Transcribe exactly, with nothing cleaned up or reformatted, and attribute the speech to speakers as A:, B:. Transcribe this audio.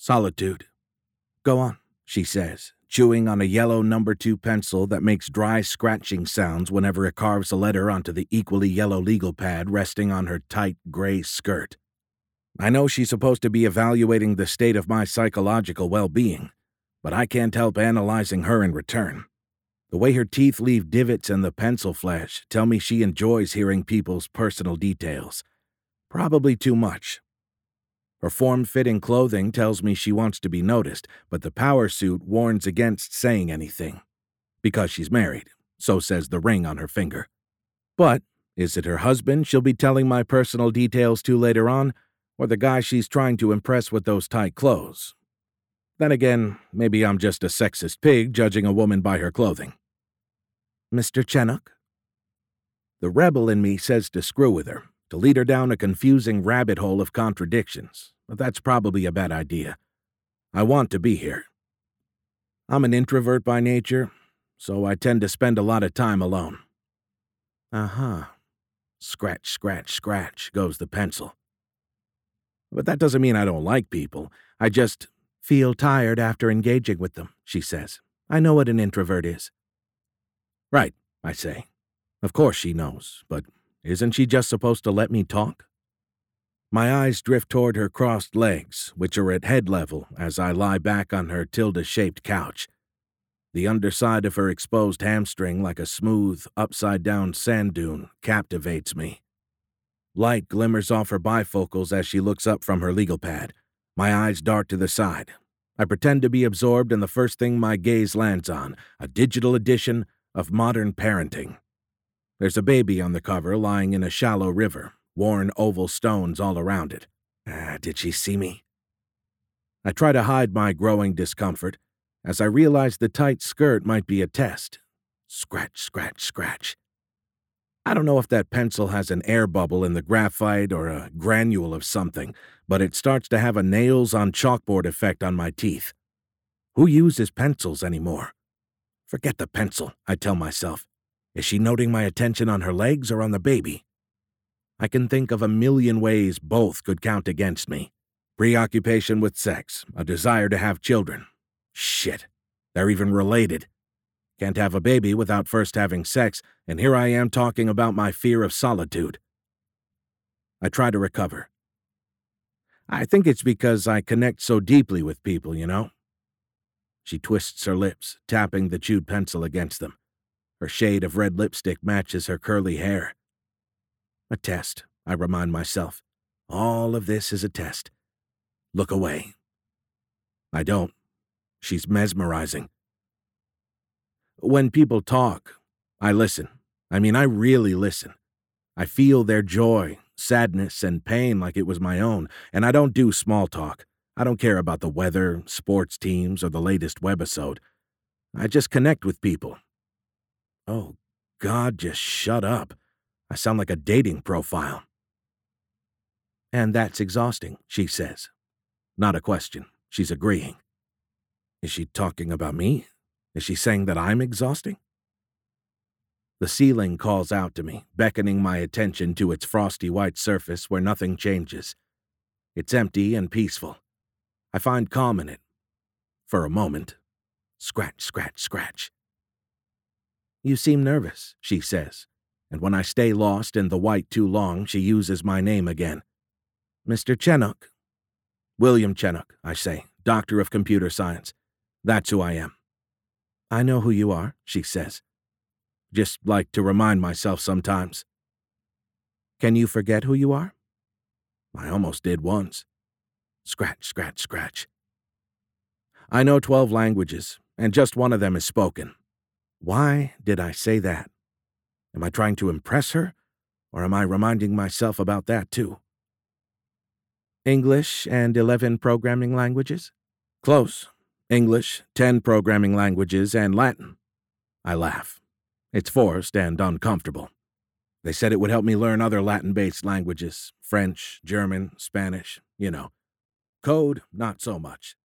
A: Solitude. Go on, she says, chewing on a yellow number two pencil that makes dry scratching sounds whenever it carves a letter onto the equally yellow legal pad resting on her tight gray skirt. I know she's supposed to be evaluating the state of my psychological well-being, but I can't help analyzing her in return. The way her teeth leave divots in the pencil flesh tell me she enjoys hearing people's personal details. Probably too much. Her form-fitting clothing tells me she wants to be noticed, but the power suit warns against saying anything. Because she's married, so says the ring on her finger. But is it her husband she'll be telling my personal details to later on, or the guy she's trying to impress with those tight clothes? Then again, maybe I'm just a sexist pig judging a woman by her clothing. Mister Chennock? The rebel in me says to screw with her, to lead her down a confusing rabbit hole of contradictions, but that's probably a bad idea. I want to be here. I'm an introvert by nature, so I tend to spend a lot of time alone. Uh-huh. Scratch, scratch, scratch goes the pencil. But that doesn't mean I don't like people. I just feel tired after engaging with them, she says. I know what an introvert is. Right, I say. Of course she knows, but isn't she just supposed to let me talk? My eyes drift toward her crossed legs, which are at head level as I lie back on her tilde-shaped couch. The underside of her exposed hamstring, like a smooth, upside-down sand dune, captivates me. Light glimmers off her bifocals as she looks up from her legal pad. My eyes dart to the side. I pretend to be absorbed in the first thing my gaze lands on, a digital edition of Modern Parenting. There's a baby on the cover lying in a shallow river, worn oval stones all around it. Ah, did she see me? I try to hide my growing discomfort as I realize the tight skirt might be a test. Scratch, scratch, scratch. I don't know if that pencil has an air bubble in the graphite or a granule of something, but it starts to have a nails-on-chalkboard effect on my teeth. Who uses pencils anymore? Forget the pencil, I tell myself. Is she noting my attention on her legs or on the baby? I can think of a million ways both could count against me. Preoccupation with sex, a desire to have children. Shit, they're even related. Can't have a baby without first having sex, and here I am talking about my fear of solitude. I try to recover. I think it's because I connect so deeply with people, you know? She twists her lips, tapping the chewed pencil against them. Her shade of red lipstick matches her curly hair. A test, I remind myself. All of this is a test. Look away. I don't. She's mesmerizing. When people talk, I listen. I mean, I really listen. I feel their joy, sadness, and pain like it was my own, and I don't do small talk. I don't care about the weather, sports teams, or the latest webisode. I just connect with people. Oh, God, just shut up. I sound like a dating profile. And that's exhausting, she says. Not a question. She's agreeing. Is she talking about me? Is she saying that I'm exhausting? The ceiling calls out to me, beckoning my attention to its frosty white surface where nothing changes. It's empty and peaceful. I find calm in it. For a moment. Scratch, scratch, scratch. You seem nervous, she says, and when I stay lost in the white too long, she uses my name again. Mister Chennock. William Chennock, I say, Doctor of Computer Science. That's who I am. I know who you are, she says. Just like to remind myself sometimes. Can you forget who you are? I almost did once. Scratch, scratch, scratch. I know twelve languages, and just one of them is spoken. Why did I say that? Am I trying to impress her, or am I reminding myself about that too? English and eleven programming languages? Close. English, ten programming languages, and Latin. I laugh. It's forced and uncomfortable. They said it would help me learn other Latin-based languages, French, German, Spanish, you know. Code, not so much.